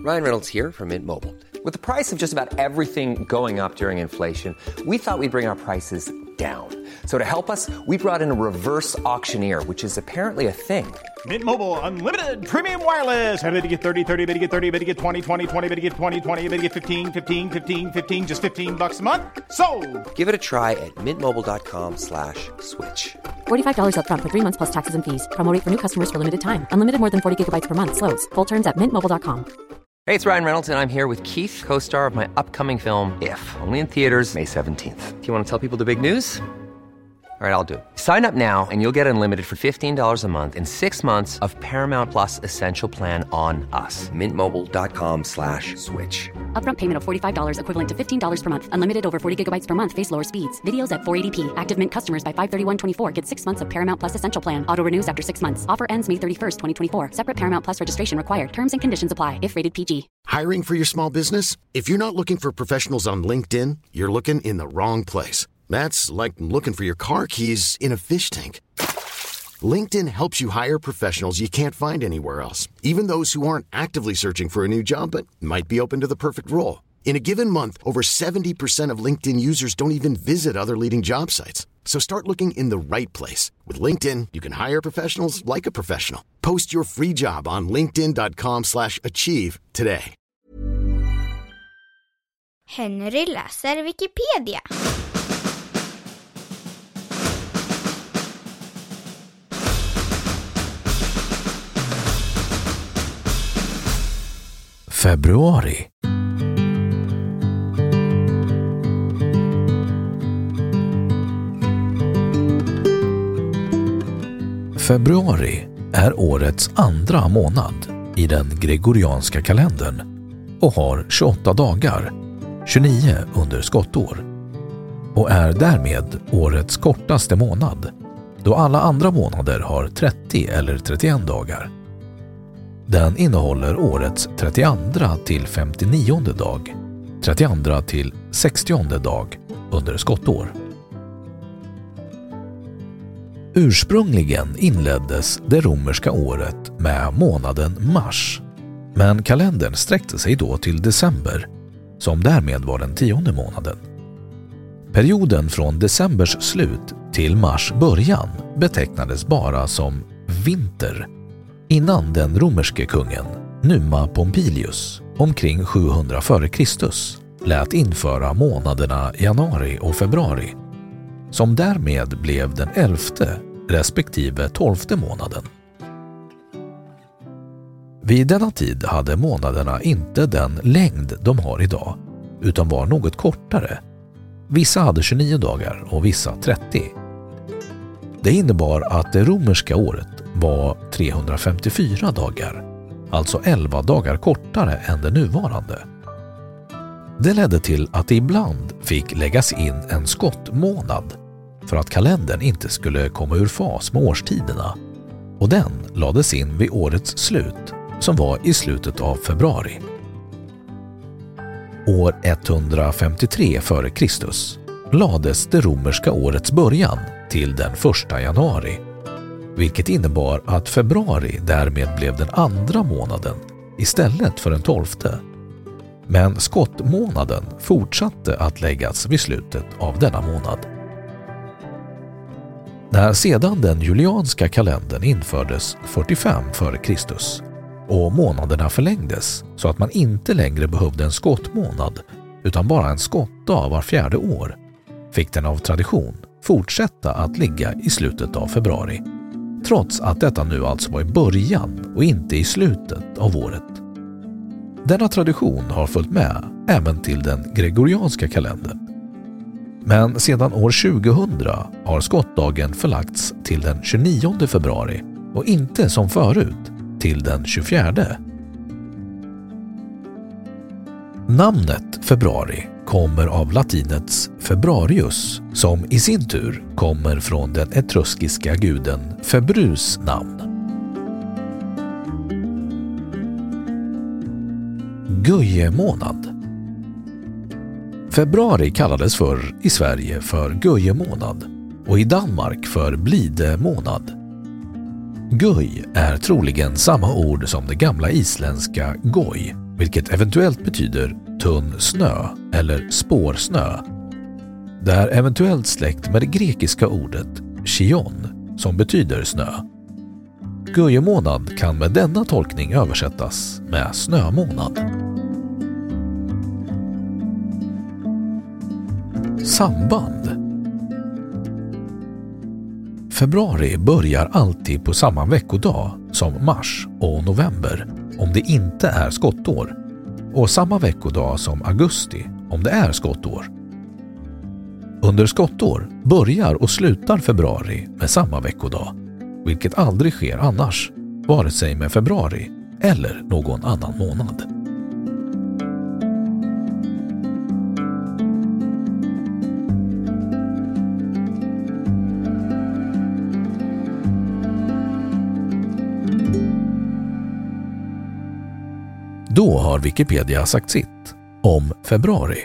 Ryan Reynolds here from Mint Mobile. With the price of just about everything going up during inflation, we thought we'd bring our prices down. So to help us, we brought in a reverse auctioneer, which is apparently a thing. Mint Mobile Unlimited Premium Wireless. How to get 30, 30, bit to get 30, bit to get 20, 20, 20, bit to get 20, 20, bit to get 15, 15, 15, 15, just $15 a month? Sold! Give it a try at mintmobile.com/switch. $45 up front for 3 months plus taxes and fees. Promo rate for new customers for limited time. Unlimited more than 40 gigabytes per month. Slows full terms at mintmobile.com. Hey, it's Ryan Reynolds, and I'm here with Keith, co-star of my upcoming film, If, only in theaters May 17th. Do you want to tell people the big news? All right, I'll do it. Sign up now and you'll get unlimited for $15 a month and 6 months of Paramount Plus Essential Plan on us. Mintmobile.com/switch. Upfront payment of $45 equivalent to $15 per month. Unlimited over 40 gigabytes per month. Face lower speeds. Videos at 480p. Active Mint customers by 531.24 get 6 months of Paramount Plus Essential Plan. Auto renews after 6 months. Offer ends May 31st, 2024. Separate Paramount Plus registration required. Terms and conditions apply if rated PG. Hiring for your small business? If you're not looking for professionals on LinkedIn, you're looking in the wrong place. That's like looking for your car keys in a fish tank. LinkedIn helps you hire professionals you can't find anywhere else, even those who aren't actively searching for a new job but might be open to the perfect role. In a given month, over 70% of LinkedIn users don't even visit other leading job sites. So start looking in the right place. With LinkedIn, you can hire professionals like a professional. Post your free job on linkedin.com/achieve today. Henry läser Wikipedia. Februari. Februari är årets andra månad i den gregorianska kalendern och har 28 dagar, 29 under skottår, och är därmed årets kortaste månad, då alla andra månader har 30 eller 31 dagar. Den innehåller årets 32 till 59 dag, 32 till 60 dag under skottår. Ursprungligen inleddes det romerska året med månaden mars, men kalendern sträckte sig då till december, som därmed var den 10:e månaden. Perioden från decembers slut till mars början betecknades bara som vinter, innan den romerske kungen Numa Pompilius omkring 700 f.Kr. lät införa månaderna januari och februari, som därmed blev den 11:e respektive 12:e månaden. Vid denna tid hade månaderna inte den längd de har idag, utan var något kortare. Vissa hade 29 dagar och vissa 30. Det innebar att det romerska året var 354 dagar, alltså 11 dagar kortare än det nuvarande. Det ledde till att det ibland fick läggas in en skottmånad för att kalendern inte skulle komma ur fas med årstiderna, och den lades in vid årets slut, som var i slutet av februari. År 153 f.Kr. lades det romerska årets början till den 1 januari, vilket innebar att februari därmed blev den andra månaden istället för den 12:e. Men skottmånaden fortsatte att läggas vid slutet av denna månad. När sedan den julianska kalendern infördes 45 f.Kr. och månaderna förlängdes så att man inte längre behövde en skottmånad utan bara en skottdag var 4:e år, fick den av tradition fortsätta att ligga i slutet av februari, trots att detta nu alltså var i början och inte i slutet av året. Denna tradition har följt med även till den gregorianska kalendern. Men sedan år 2000 har skottdagen förlagts till den 29 februari och inte som förut till den 24. Namnet februari kommer av latinets Febrarius, som i sin tur kommer från den etruskiska guden Februs namn. Göjemånad. Februari kallades förr i Sverige för Göjemånad och i Danmark för Blidemånad. Göj är troligen samma ord som det gamla isländska goj, vilket eventuellt betyder tunn snö eller spårsnö. Det är eventuellt släkt med det grekiska ordet chion som betyder snö. Göjemånad kan med denna tolkning översättas med snömånad. Samband. Februari börjar alltid på samma veckodag som mars och november om det inte är skottår, och samma veckodag som augusti om det är skottår. Under skottår börjar och slutar februari med samma veckodag, vilket aldrig sker annars, vare sig med februari eller någon annan månad. Då har Wikipedia sagt sitt om februari.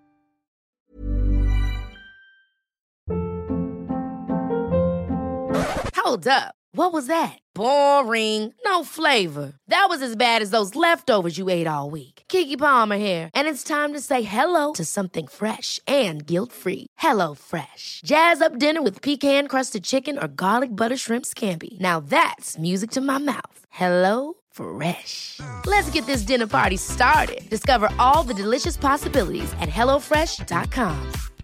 Hold up. What was that? Boring. No flavor. That was as bad as those leftovers you ate all week. Keke Palmer here, and it's time to say hello to something fresh and guilt-free. Hello Fresh. Jazz up dinner with pecan-crusted chicken or garlic butter shrimp scampi. Now that's music to my mouth. Hello Fresh. Let's get this dinner party started. Discover all the delicious possibilities at hellofresh.com.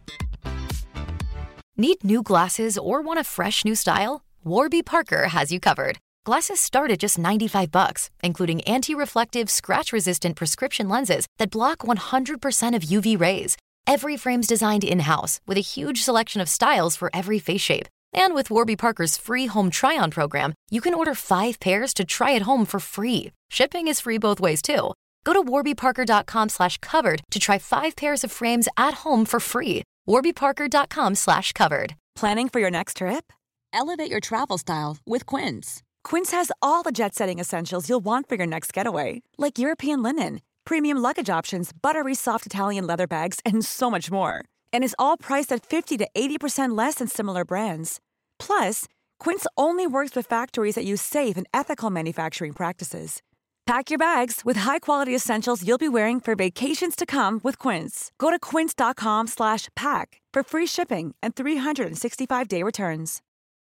Need new glasses or want a fresh new style? Warby Parker has you covered. Glasses start at just $95, including anti-reflective, scratch-resistant prescription lenses that block 100% of UV rays. Every frame's designed in-house with a huge selection of styles for every face shape. And with Warby Parker's free home try-on program, you can order 5 pairs to try at home for free. Shipping is free both ways, too. Go to warbyparker.com/covered to try 5 pairs of frames at home for free. warbyparker.com/covered. Planning for your next trip? Elevate your travel style with Quince. Quince has all the jet-setting essentials you'll want for your next getaway, like European linen, premium luggage options, buttery soft Italian leather bags, and so much more. And is all priced at 50 to 80% less than similar brands. Plus, Quince only works with factories that use safe and ethical manufacturing practices. Pack your bags with high-quality essentials you'll be wearing for vacations to come with Quince. Go to quince.com/pack for free shipping and 365-day returns.